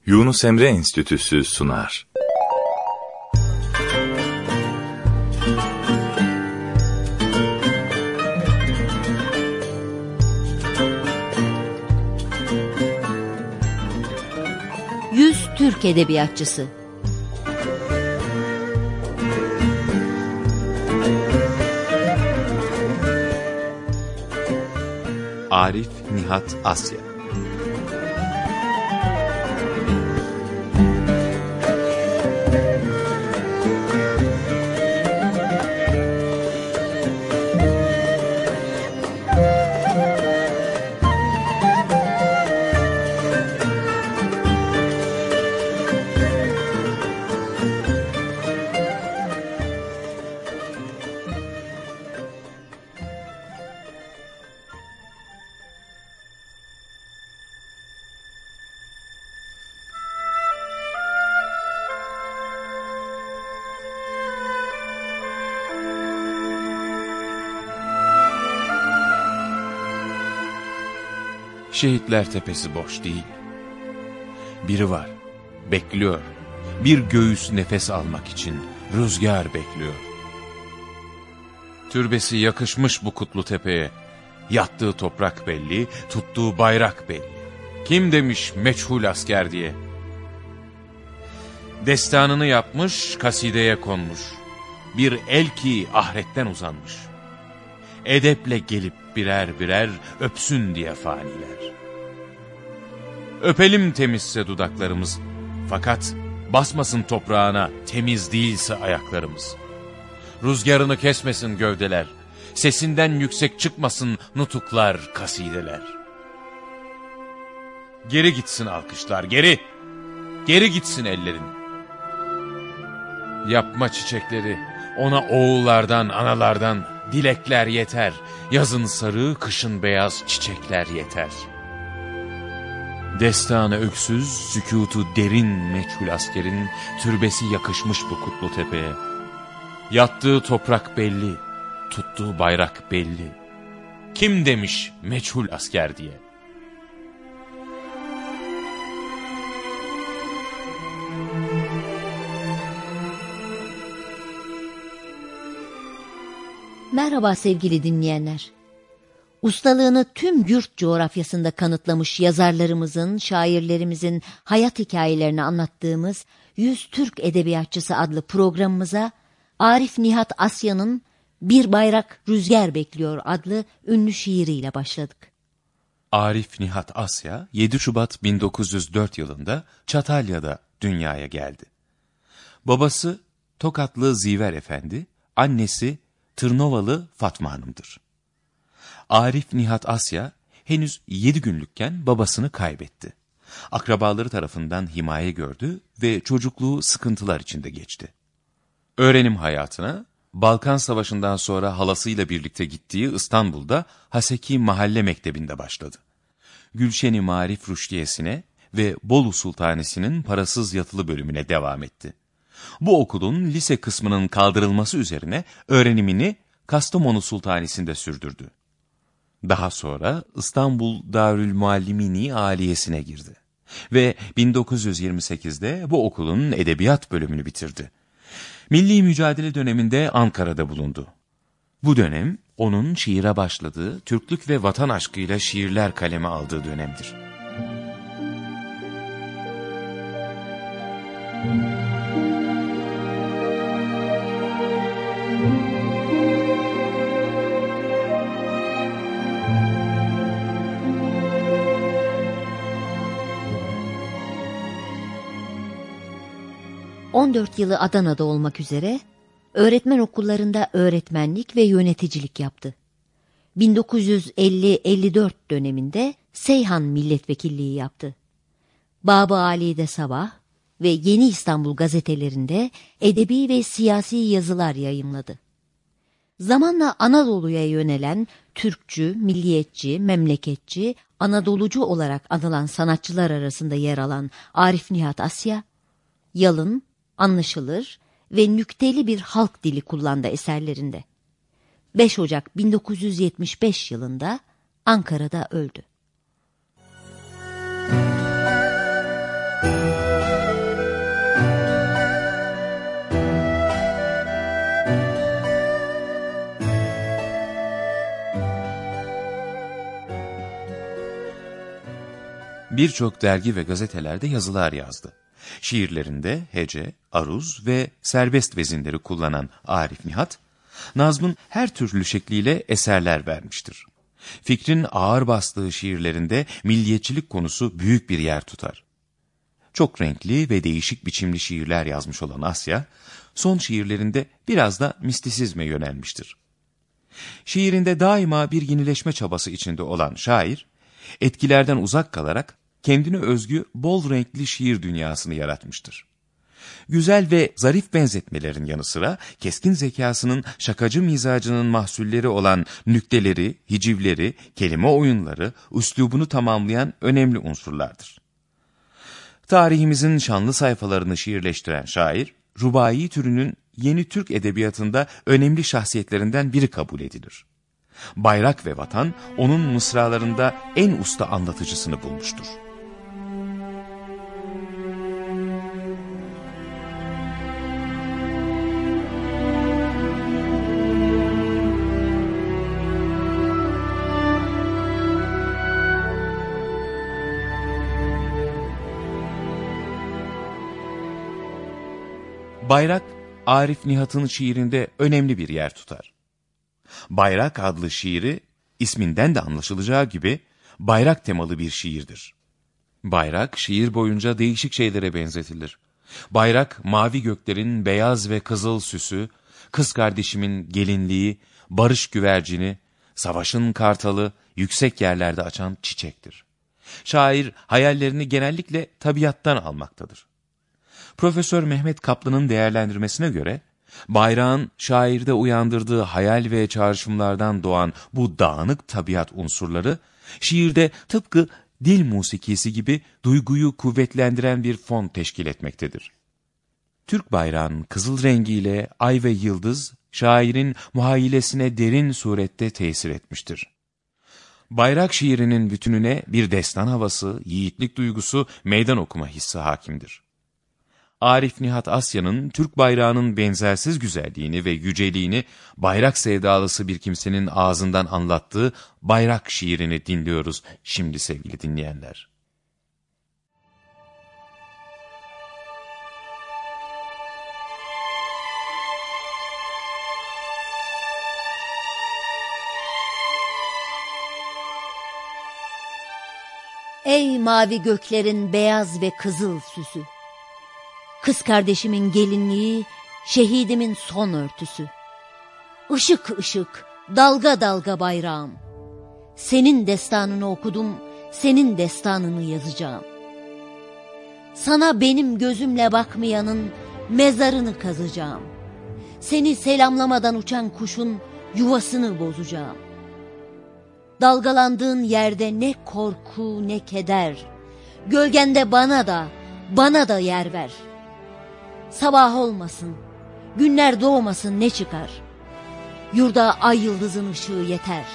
Yunus Emre Enstitüsü sunar. Yüz Türk Edebiyatçısı. Arif Nihat Asya. Şehitler Tepesi boş değil. Biri var, bekliyor. Bir göğüs nefes almak için rüzgar bekliyor. Türbesi yakışmış bu kutlu tepeye. Yattığı toprak belli, tuttuğu bayrak belli. Kim demiş meçhul asker diye. Destanını yapmış, kasideye konmuş. Bir el ki ahiretten uzanmış. Edeple gelip birer birer öpsün diye faniler. Öpelim temizse dudaklarımız, fakat basmasın toprağına temiz değilse ayaklarımız. Rüzgarını kesmesin gövdeler, sesinden yüksek çıkmasın nutuklar, kasideler. Geri gitsin alkışlar, geri, geri gitsin ellerin. Yapma çiçekleri, ona oğullardan, analardan dilekler yeter. Yazın sarı, kışın beyaz çiçekler yeter. Destanı öksüz, sükutu derin meçhul askerin türbesi yakışmış bu kutlu tepeye. Yattığı toprak belli, tuttuğu bayrak belli. Kim demiş meçhul asker diye. Merhaba sevgili dinleyenler. Ustalığını tüm yurt coğrafyasında kanıtlamış yazarlarımızın, şairlerimizin hayat hikayelerini anlattığımız Yüz Türk Edebiyatçısı adlı programımıza Arif Nihat Asya'nın Bir Bayrak Rüzgar Bekliyor adlı ünlü şiiriyle başladık. Arif Nihat Asya 7 Şubat 1904 yılında Çatalya'da dünyaya geldi. Babası Tokatlı Ziver Efendi, annesi Tırnovalı Fatma Hanım'dır. Arif Nihat Asya henüz 7 günlükken babasını kaybetti. Akrabaları tarafından himaye gördü ve çocukluğu sıkıntılar içinde geçti. Öğrenim hayatına Balkan Savaşı'ndan sonra halasıyla birlikte gittiği İstanbul'da Haseki Mahalle Mektebi'nde başladı. Gülşen-i Marif Rüştiyesi'ne ve Bolu Sultanesi'nin parasız yatılı bölümüne devam etti. Bu okulun lise kısmının kaldırılması üzerine öğrenimini Kastamonu Sultanesi'nde sürdürdü. Daha sonra İstanbul Darülmuallimini Aliyesi'ne girdi ve 1928'de bu okulun edebiyat bölümünü bitirdi. Milli mücadele döneminde Ankara'da bulundu. Bu dönem onun şiire başladığı, Türklük ve vatan aşkıyla şiirler kaleme aldığı dönemdir. ...14 yılı Adana'da olmak üzere öğretmen okullarında öğretmenlik ve yöneticilik yaptı. 1950-54 döneminde Seyhan milletvekilliği yaptı. Bab-ı Ali'de Sabah ve Yeni İstanbul gazetelerinde edebi ve siyasi yazılar yayımladı. Zamanla Anadolu'ya yönelen Türkçü, milliyetçi, memleketçi, Anadolucu olarak anılan sanatçılar arasında yer alan Arif Nihat Asya, yalın, anlaşılır ve nükteli bir halk dili kullandı eserlerinde. 5 Ocak 1975 yılında Ankara'da öldü. Birçok dergi ve gazetelerde yazılar yazdı. Şiirlerinde hece, aruz ve serbest vezinleri kullanan Arif Nihat, nazmın her türlü şekliyle eserler vermiştir. Fikrin ağır bastığı şiirlerinde milliyetçilik konusu büyük bir yer tutar. Çok renkli ve değişik biçimli şiirler yazmış olan Asya, son şiirlerinde biraz da mistisizme yönelmiştir. Şiirinde daima bir yenileşme çabası içinde olan şair, etkilerden uzak kalarak kendine özgü bol renkli şiir dünyasını yaratmıştır. Güzel ve zarif benzetmelerin yanı sıra keskin zekasının şakacı mizacının mahsulleri olan nükteleri, hicivleri, kelime oyunları, üslubunu tamamlayan önemli unsurlardır. Tarihimizin şanlı sayfalarını şiirleştiren şair, rubai türünün yeni Türk edebiyatında önemli şahsiyetlerinden biri kabul edilir. Bayrak ve vatan, onun mısralarında en usta anlatıcısını bulmuştur. Bayrak, Arif Nihat'ın şiirinde önemli bir yer tutar. Bayrak adlı şiiri, isminden de anlaşılacağı gibi bayrak temalı bir şiirdir. Bayrak, şiir boyunca değişik şeylere benzetilir. Bayrak, mavi göklerin beyaz ve kızıl süsü, kız kardeşimin gelinliği, barış güvercini, savaşın kartalı, yüksek yerlerde açan çiçektir. Şair, hayallerini genellikle tabiattan almaktadır. Profesör Mehmet Kaplan'ın değerlendirmesine göre, bayrağın şairde uyandırdığı hayal ve çağrışımlardan doğan bu dağınık tabiat unsurları, şiirde tıpkı dil musikisi gibi duyguyu kuvvetlendiren bir fon teşkil etmektedir. Türk bayrağının kızıl rengiyle ay ve yıldız, şairin muhayyilesine derin surette tesir etmiştir. Bayrak şiirinin bütününe bir destan havası, yiğitlik duygusu, meydan okuma hissi hakimdir. Arif Nihat Asya'nın Türk bayrağının benzersiz güzelliğini ve yüceliğini bayrak sevdalısı bir kimsenin ağzından anlattığı bayrak şiirini dinliyoruz şimdi sevgili dinleyenler. Ey mavi göklerin beyaz ve kızıl süsü! Kız kardeşimin gelinliği, şehidimin son örtüsü. Işık ışık, dalga dalga bayrağım. Senin destanını okudum, senin destanını yazacağım. Sana benim gözümle bakmayanın mezarını kazacağım. Seni selamlamadan uçan kuşun yuvasını bozacağım. Dalgalandığın yerde ne korku ne keder. Gölgende bana da yer ver. Sabah olmasın, günler doğmasın ne çıkar? Yurda ay yıldızın ışığı yeter.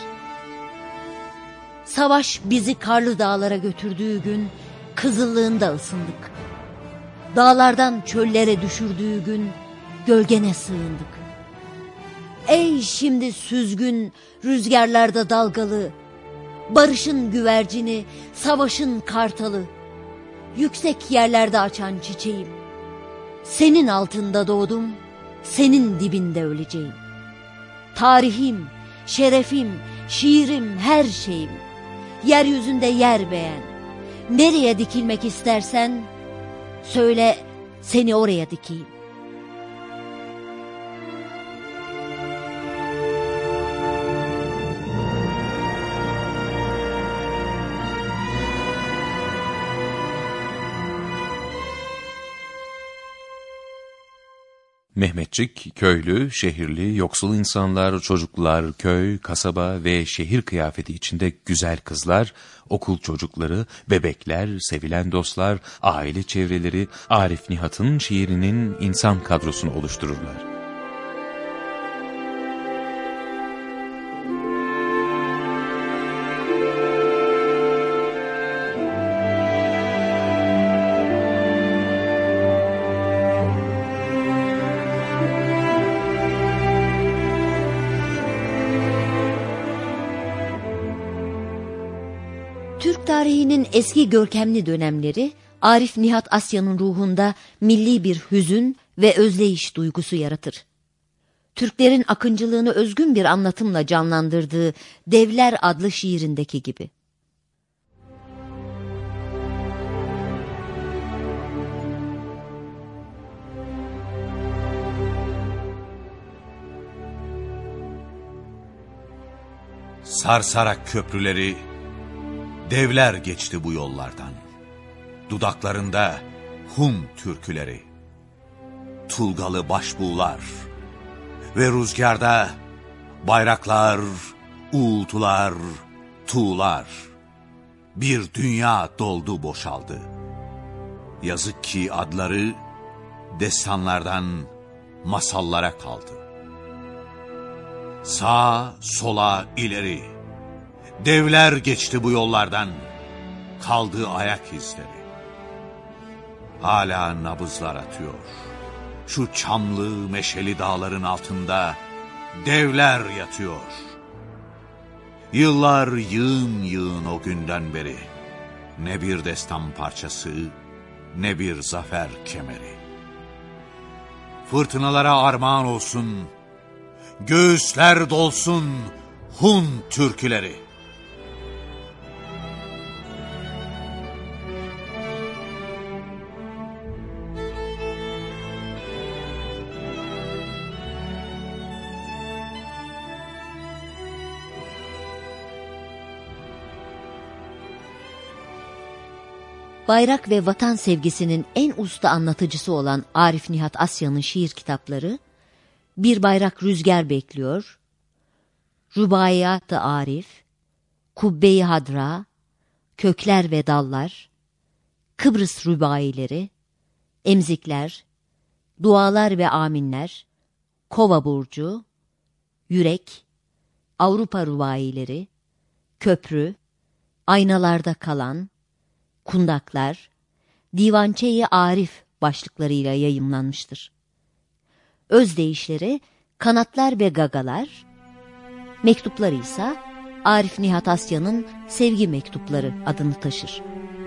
Savaş bizi karlı dağlara götürdüğü gün kızıllığında ısındık. Dağlardan çöllere düşürdüğü gün gölgene sığındık. Ey şimdi süzgün rüzgarlarda dalgalı, barışın güvercini, savaşın kartalı, yüksek yerlerde açan çiçeğim. Senin altında doğdum, senin dibinde öleceğim. Tarihim, şerefim, şiirim, her şeyim. Yeryüzünde yer beğen. Nereye dikilmek istersen, söyle seni oraya dikeyim. Mehmetçik, köylü, şehirli, yoksul insanlar, çocuklar, köy, kasaba ve şehir kıyafeti içinde güzel kızlar, okul çocukları, bebekler, sevilen dostlar, aile çevreleri Arif Nihat'ın şiirinin insan kadrosunu oluştururlar. tarihinin eski görkemli dönemleri, Arif Nihat Asya'nın ruhunda milli bir hüzün ve özleyiş duygusu yaratır. Türklerin akıncılığını özgün bir anlatımla canlandırdığı Devler adlı şiirindeki gibi. Sarsarak köprüleri, devler geçti bu yollardan. Dudaklarında Hun türküleri, tulgalı başbuğlar ve rüzgarda bayraklar, uğultular, tuğlar. Bir dünya doldu boşaldı. Yazık ki adları destanlardan masallara kaldı. Sağa, sola, ileri, devler geçti bu yollardan, kaldı ayak izleri. Hala nabızlar atıyor. Şu çamlı, meşeli dağların altında devler yatıyor. Yıllar yığın yığın o günden beri. Ne bir destan parçası, ne bir zafer kemeri. Fırtınalara armağan olsun, göğüsler dolsun Hun türküleri. Bayrak ve vatan sevgisinin en usta anlatıcısı olan Arif Nihat Asya'nın şiir kitapları, Bir Bayrak Rüzgar Bekliyor, Rübaiyat-ı Arif, Kubbe-i Hadra, Kökler ve Dallar, Kıbrıs Rübaileri, Emzikler, Dualar ve Aminler, Kova Burcu, Yürek, Avrupa Rübaileri, Köprü, Aynalarda Kalan, Kundaklar, Divançe-i Arif başlıklarıyla yayımlanmıştır. Özdeyişleri Kanatlar ve Gagalar, mektupları ise Arif Nihat Asya'nın Sevgi Mektupları adını taşır.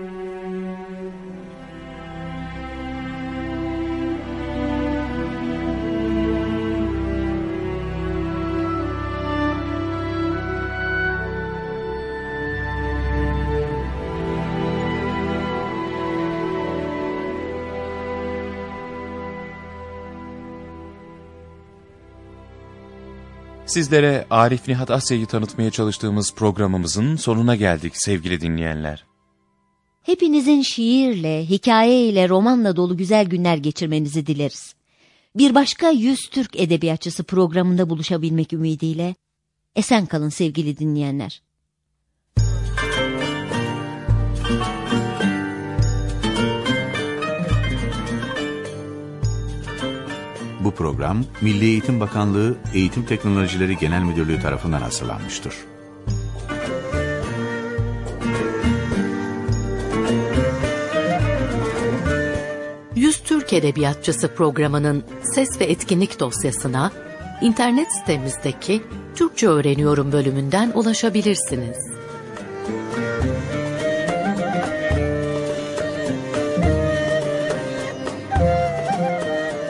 Sizlere Arif Nihat Asya'yı tanıtmaya çalıştığımız programımızın sonuna geldik sevgili dinleyenler. Hepinizin şiirle, hikayeyle, romanla dolu güzel günler geçirmenizi dileriz. Bir başka 100 Türk Edebiyatçısı programında buluşabilmek ümidiyle esen kalın sevgili dinleyenler. Bu program Milli Eğitim Bakanlığı Eğitim Teknolojileri Genel Müdürlüğü tarafından hazırlanmıştır. Türk Edebiyatçısı programının ses ve etkinlik dosyasına internet sitemizdeki Türkçe Öğreniyorum bölümünden ulaşabilirsiniz.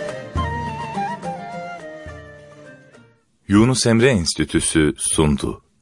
Yunus Emre Enstitüsü sundu.